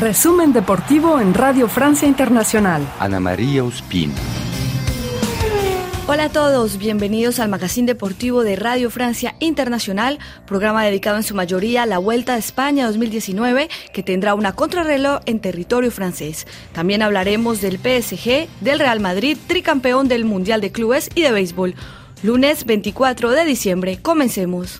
Resumen deportivo en Radio Francia Internacional. Ana María Ospina. Hola a todos, bienvenidos al Magazine Deportivo de Radio Francia Internacional, programa dedicado en su mayoría a la Vuelta a España 2019, que tendrá una contrarreloj en territorio francés. También hablaremos del PSG, del Real Madrid, tricampeón del Mundial de Clubes y de béisbol. Lunes 24 de diciembre, comencemos.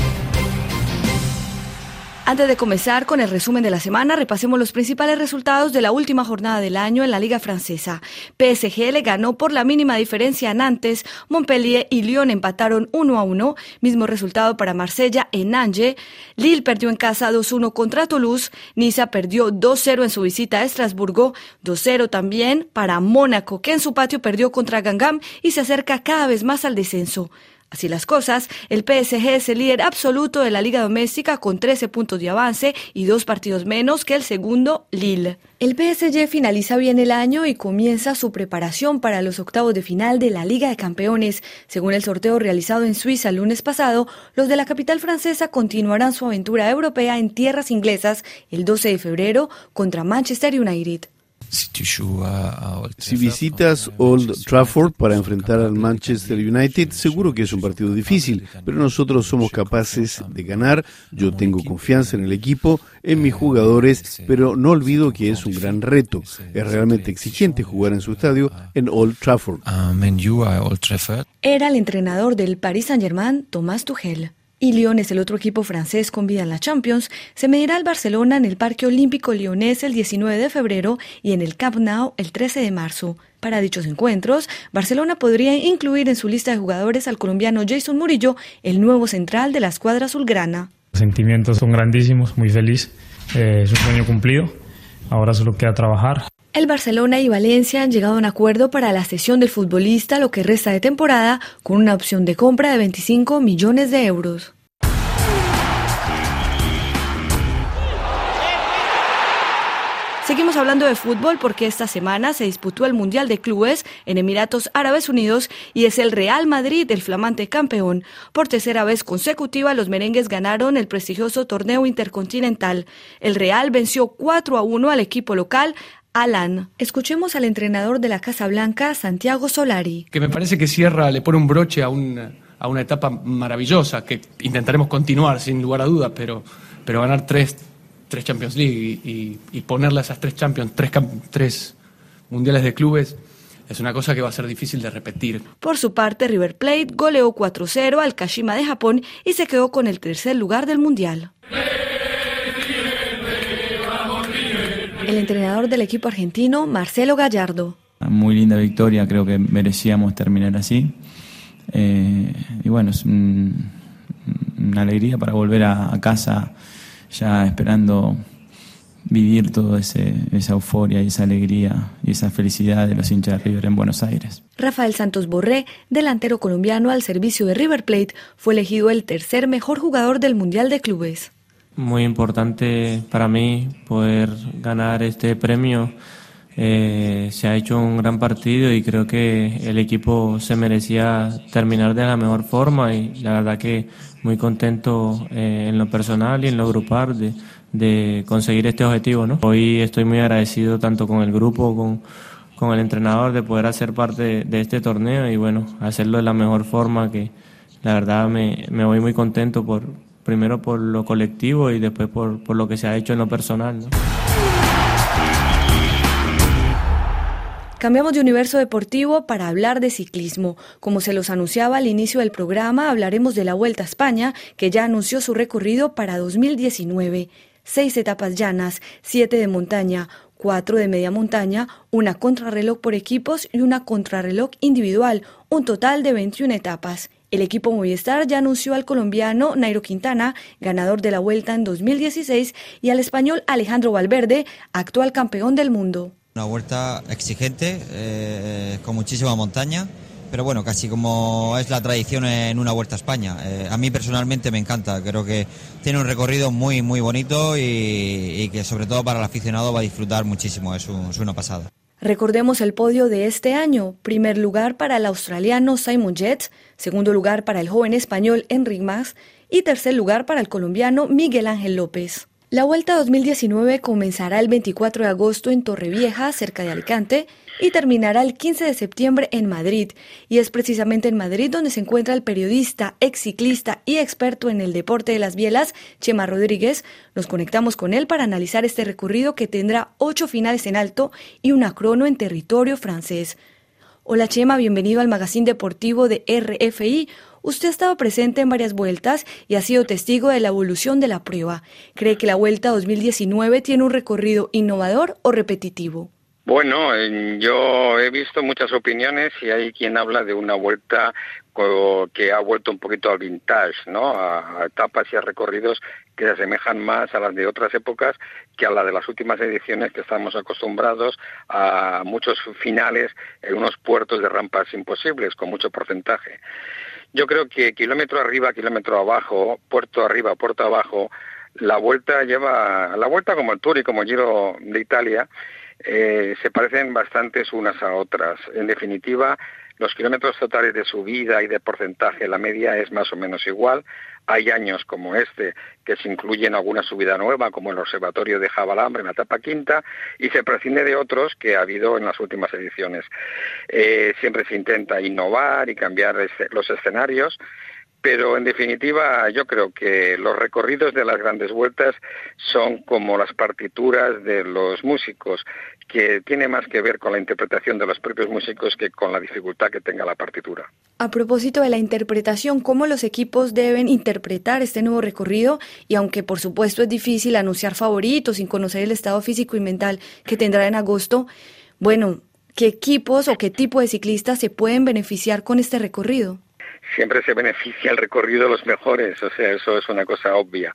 Antes de comenzar con el resumen de la semana, repasemos los principales resultados de la última jornada del año en la Liga Francesa. PSG le ganó por la mínima diferencia a Nantes, Montpellier y Lyon empataron 1-1, mismo resultado para Marsella en Angers, Lille perdió en casa 2-1 contra Toulouse, Niza perdió 2-0 en su visita a Estrasburgo, 2-0 también para Mónaco, que en su patio perdió contra Guingamp y se acerca cada vez más al descenso. Así las cosas, el PSG es el líder absoluto de la Liga Doméstica con 13 puntos de avance y 2 partidos menos que el segundo, Lille. El PSG finaliza bien el año y comienza su preparación para los octavos de final de la Liga de Campeones. Según el sorteo realizado en Suiza el lunes pasado, los de la capital francesa continuarán su aventura europea en tierras inglesas el 12 de febrero contra Manchester United. Si visitas Old Trafford para enfrentar al Manchester United, seguro que es un partido difícil, pero nosotros somos capaces de ganar. Yo tengo confianza en el equipo, en mis jugadores, pero no olvido que es un gran reto. Es realmente exigente jugar en su estadio en Old Trafford. Era el entrenador del Paris Saint-Germain, Thomas Tuchel. Y Lyon es el otro equipo francés con vida en la Champions. Se medirá al Barcelona en el Parque Olímpico Lyonés el 19 de febrero y en el Camp Nou el 13 de marzo. Para dichos encuentros, Barcelona podría incluir en su lista de jugadores al colombiano Jason Murillo, el nuevo central de la escuadra azulgrana. Los sentimientos son grandísimos, muy feliz. Es un sueño cumplido. Ahora solo queda trabajar. El Barcelona y Valencia han llegado a un acuerdo para la cesión del futbolista lo que resta de temporada, con una opción de compra de 25 millones de euros. Seguimos hablando de fútbol porque esta semana se disputó el Mundial de Clubes en Emiratos Árabes Unidos y es el Real Madrid el flamante campeón. Por tercera vez consecutiva, los merengues ganaron el prestigioso torneo intercontinental. El Real venció 4-1 al equipo local, Alan. Escuchemos al entrenador de la Casa Blanca, Santiago Solari. Que me parece que le pone un broche a una etapa maravillosa, que intentaremos continuar sin lugar a dudas, pero ganar tres Champions League y ponerle a esas 3 Champions, 3 mundiales de clubes, es una cosa que va a ser difícil de repetir. Por su parte, River Plate goleó 4-0 al Kashima de Japón y se quedó con el tercer lugar del mundial. El entrenador del equipo argentino, Marcelo Gallardo. Muy linda victoria, creo que merecíamos terminar así. Y bueno, es una alegría para volver a casa, ya esperando vivir toda esa euforia y esa alegría y esa felicidad de los hinchas de River en Buenos Aires. Rafael Santos Borré, delantero colombiano al servicio de River Plate, fue elegido el tercer mejor jugador del Mundial de Clubes. Muy importante para mí poder ganar este premio. Se ha hecho un gran partido y creo que el equipo se merecía terminar de la mejor forma y la verdad que muy contento en lo personal y en lo grupal de conseguir este objetivo, ¿no? Hoy estoy muy agradecido tanto con el grupo, con el entrenador de poder hacer parte de este torneo y bueno, hacerlo de la mejor forma, que la verdad me voy muy contento primero por lo colectivo y después por lo que se ha hecho en lo personal, ¿no? Cambiamos de universo deportivo para hablar de ciclismo. Como se los anunciaba al inicio del programa, hablaremos de la Vuelta a España, que ya anunció su recorrido para 2019. 6 etapas llanas, 7 de montaña, 4 de media montaña, una contrarreloj por equipos y una contrarreloj individual, un total de 21 etapas. El equipo Movistar ya anunció al colombiano Nairo Quintana, ganador de la Vuelta en 2016, y al español Alejandro Valverde, actual campeón del mundo. Una vuelta exigente, con muchísima montaña, pero bueno, casi como es la tradición en una Vuelta a España. A mí personalmente me encanta, creo que tiene un recorrido muy muy bonito y que sobre todo para el aficionado va a disfrutar muchísimo, es una pasada. Recordemos el podio de este año. Primer lugar para el australiano Simon Yates, segundo lugar para el joven español Enric Mas y tercer lugar para el colombiano Miguel Ángel López. La Vuelta 2019 comenzará el 24 de agosto en Torrevieja, cerca de Alicante, y terminará el 15 de septiembre en Madrid. Y es precisamente en Madrid donde se encuentra el periodista, exciclista y experto en el deporte de las bielas, Chema Rodríguez. Nos conectamos con él para analizar este recorrido que tendrá 8 finales en alto y una crono en territorio francés. Hola Chema, bienvenido al magazine deportivo de RFI. Usted ha estado presente en varias vueltas y ha sido testigo de la evolución de la prueba. ¿Cree que la Vuelta 2019 tiene un recorrido innovador o repetitivo? Bueno, yo he visto muchas opiniones y hay quien habla de una vuelta que ha vuelto un poquito al vintage, ¿no? A etapas y a recorridos que se asemejan más a las de otras épocas que a la de las últimas ediciones, que estamos acostumbrados a muchos finales en unos puertos de rampas imposibles con mucho porcentaje. Yo creo que kilómetro arriba, kilómetro abajo, puerto arriba, puerto abajo, la vuelta como el Tour y como el Giro de Italia, se parecen bastantes unas a otras. En definitiva, los kilómetros totales de subida y de porcentaje, la media es más o menos igual. Hay años como este que se incluyen alguna subida nueva, como el Observatorio de Javalambre en la etapa quinta, y se prescinde de otros que ha habido en las últimas ediciones. Siempre se intenta innovar y cambiar los escenarios, pero en definitiva yo creo que los recorridos de las grandes vueltas son como las partituras de los músicos, que tiene más que ver con la interpretación de los propios músicos que con la dificultad que tenga la partitura. A propósito de la interpretación, ¿cómo los equipos deben interpretar este nuevo recorrido? Y aunque por supuesto es difícil anunciar favoritos sin conocer el estado físico y mental que tendrá en agosto, bueno, ¿qué equipos o qué tipo de ciclistas se pueden beneficiar con este recorrido? Siempre se beneficia el recorrido de los mejores, o sea, eso es una cosa obvia.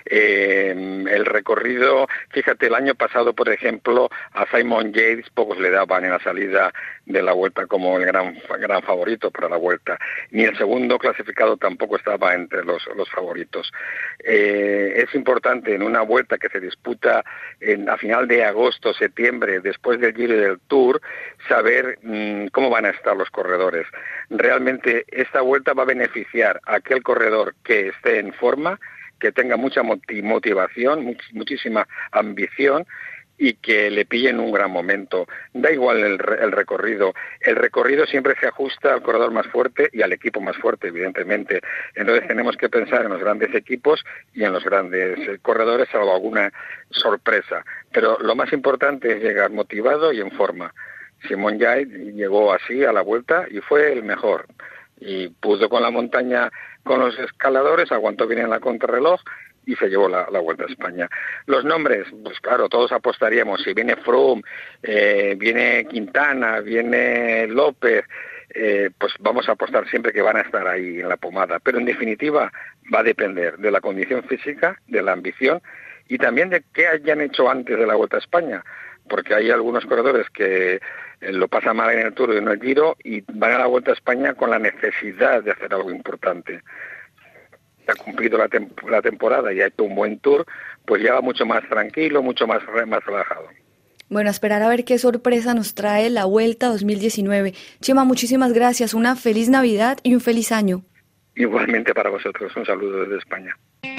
El recorrido, fíjate, el año pasado, por ejemplo, a Simon Yates pocos le daban en la salida de la Vuelta como el gran favorito para la Vuelta. Ni el segundo clasificado tampoco estaba entre los favoritos. Es importante en una Vuelta que se disputa a final de agosto, septiembre, después del Giro y del Tour, saber cómo van a estar los corredores. Realmente esta Vuelta va a beneficiar a aquel corredor que esté en forma, que tenga mucha motivación, muchísima ambición y que le pille en un gran momento. Da igual el recorrido. El recorrido siempre se ajusta al corredor más fuerte y al equipo más fuerte, evidentemente. Entonces tenemos que pensar en los grandes equipos y en los grandes corredores, salvo alguna sorpresa. Pero lo más importante es llegar motivado y en forma. Simon Yates llegó así a la Vuelta y fue el mejor. Y pudo con la montaña, con los escaladores, aguantó bien en la contrarreloj y se llevó la Vuelta a España. Los nombres, pues claro, todos apostaríamos. Si viene Froome, viene Quintana, viene López, pues vamos a apostar siempre que van a estar ahí en la pomada. Pero en definitiva va a depender de la condición física, de la ambición y también de qué hayan hecho antes de la Vuelta a España. Porque hay algunos corredores que lo pasan mal en el Tour y en el Giro y van a la Vuelta a España con la necesidad de hacer algo importante. Ha cumplido la temporada y ha hecho un buen Tour, pues ya va mucho más tranquilo, mucho más relajado. Bueno, a esperar a ver qué sorpresa nos trae la Vuelta 2019. Chema, muchísimas gracias, una feliz Navidad y un feliz año. Igualmente para vosotros, un saludo desde España.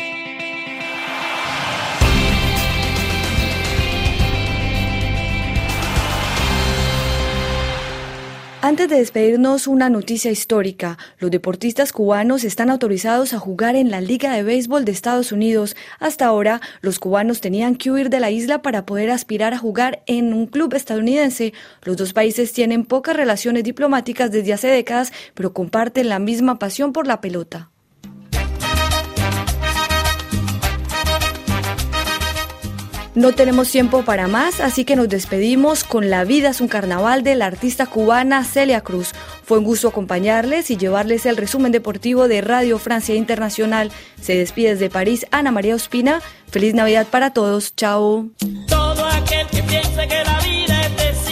Antes de despedirnos, una noticia histórica. Los deportistas cubanos están autorizados a jugar en la Liga de Béisbol de Estados Unidos. Hasta ahora, los cubanos tenían que huir de la isla para poder aspirar a jugar en un club estadounidense. Los dos países tienen pocas relaciones diplomáticas desde hace décadas, pero comparten la misma pasión por la pelota. No tenemos tiempo para más, así que nos despedimos con La vida es un carnaval de la artista cubana Celia Cruz. Fue un gusto acompañarles y llevarles el resumen deportivo de Radio Francia Internacional. Se despide desde París Ana María Ospina. Feliz Navidad para todos. Chao. Todo aquel que piense que la vida es